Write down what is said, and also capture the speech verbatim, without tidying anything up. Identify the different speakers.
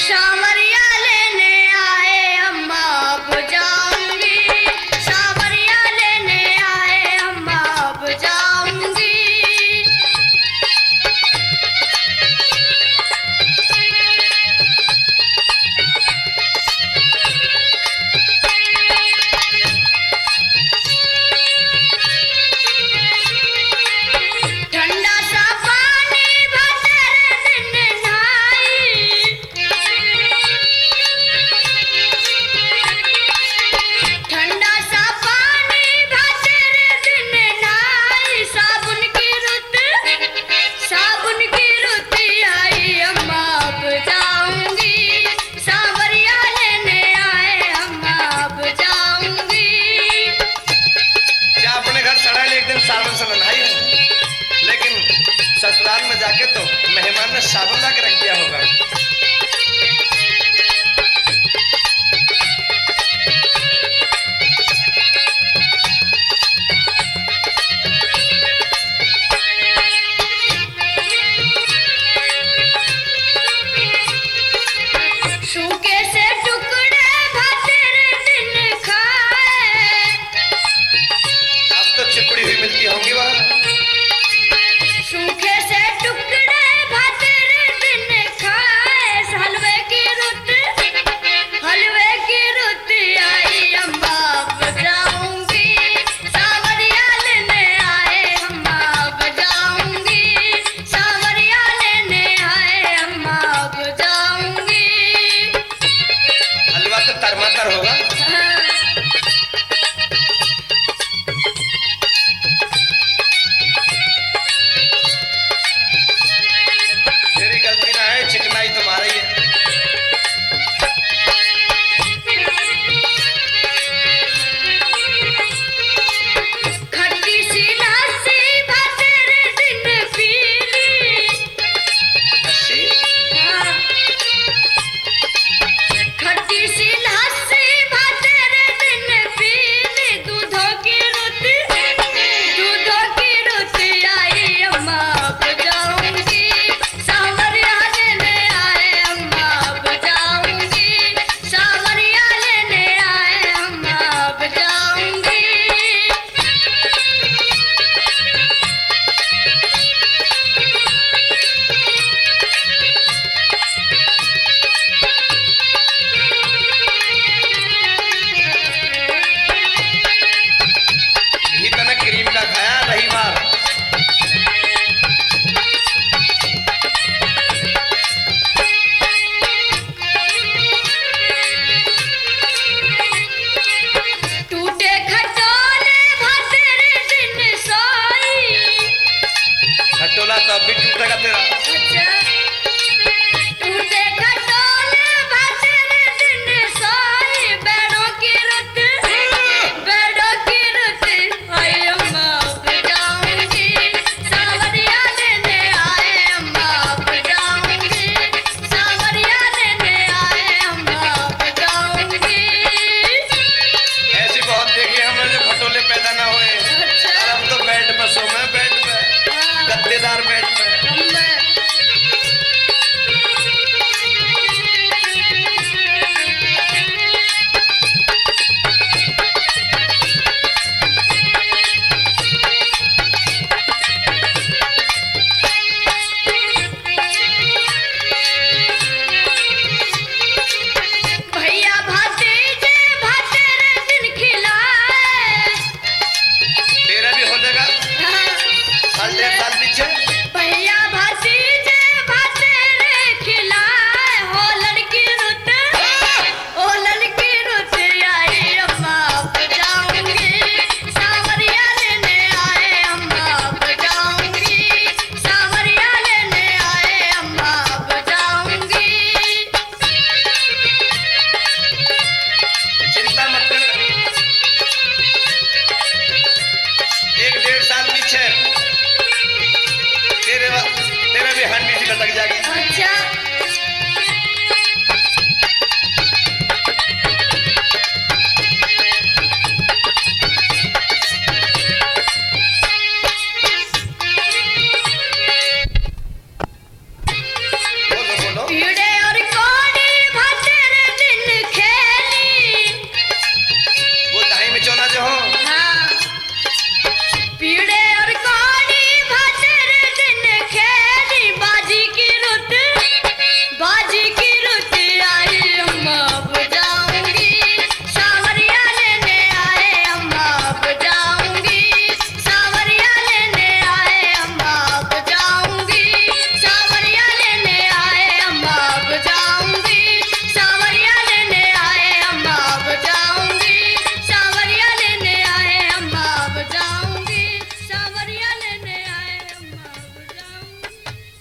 Speaker 1: सावरिया लेने आए अम्मा बुझाऊंगी, सावरिया लेने आए अम्मा बुझाऊंगी। ठंडा सा पानी भर दिन नहाई, ठंडा सा पानी भर दिन नहाई। साबुन की रुत, साबुन की रुत आई अम्मा बुझाऊंगी, सावरिया लेने आए अम्मा बुझाऊंगी।
Speaker 2: क्या अपने घर चढ़ाई एक दिन साबुन से नहाई है, लेकिन ससुराल में जाके तो मेहमान ने साबुन ला के रख दिया होगा।
Speaker 1: सूखे से टुकड़े भर दिन खाए,
Speaker 2: अब तो चिपड़ी हुई मिलती होंगी वहाँ।
Speaker 1: सूखे से टुकड़े भर दिन खाए। हलवे की रुत, हलवे की रुत आई अम्मा बुझाऊंगी, सावरिया लेने आए अम्मा बुझाऊंगी, सावरिया लेने आए अम्मा बुझाऊंगी।
Speaker 2: हलवा तो तरमातर होगा। तेरी गलती ना है, चिकनाई तुम्हारी है।
Speaker 1: खट्टी सी लस्सी भर दिन पीली,
Speaker 2: अस्सी
Speaker 1: खट्टी सी लस्सी भर दिन पीली। दूधों की रुत, दूधों की रुत आई अम्मा बुझाऊंगी, सावरिया लेने आए अम्मा बुझाऊंगी, सावरिया लेने आए अम्मा बुझाऊंगी।
Speaker 2: घी तने क्रीम का खाया रही बार।
Speaker 1: टूटे खटोले भर दिन सोई,
Speaker 2: खटोला तो अब भी टूटेगा तेरा।
Speaker 1: टूटे खटोले भर दिन सोई। बेड़ों की रुत, बेड़ों की रुत आई अम्मा बुझाऊंगी, सावरिया लेने आए अम्मा बुझाऊंगी, सावरिया लेने आए अम्मा बुझाऊंगी।
Speaker 2: ऐसी बहुत देखी हमने जो खटोले पैदा ना हुए। और अब तो बेड पर सो मैं, बेड पे, गद्देदार बेड पे।
Speaker 1: भैया भतीजे भर दिन खिलाए,
Speaker 2: तेरा भी हो जाएगा साल डेढ़ साल पीछे।
Speaker 1: भैया भतीजे भर खिलाए। हो लड़की रुत, ओ लड़की रुत आई अम्मा बुझाऊंगी, सावरिया लेने आए अम्मा बुझाऊंगी, सावरिया लेने आए अम्मा बुझाऊंगी।
Speaker 2: चिंता मत कर, एक डेढ़ साल पीछे तेरे तेरा भी हंडी सी लटक जाएगी।
Speaker 1: अच्छा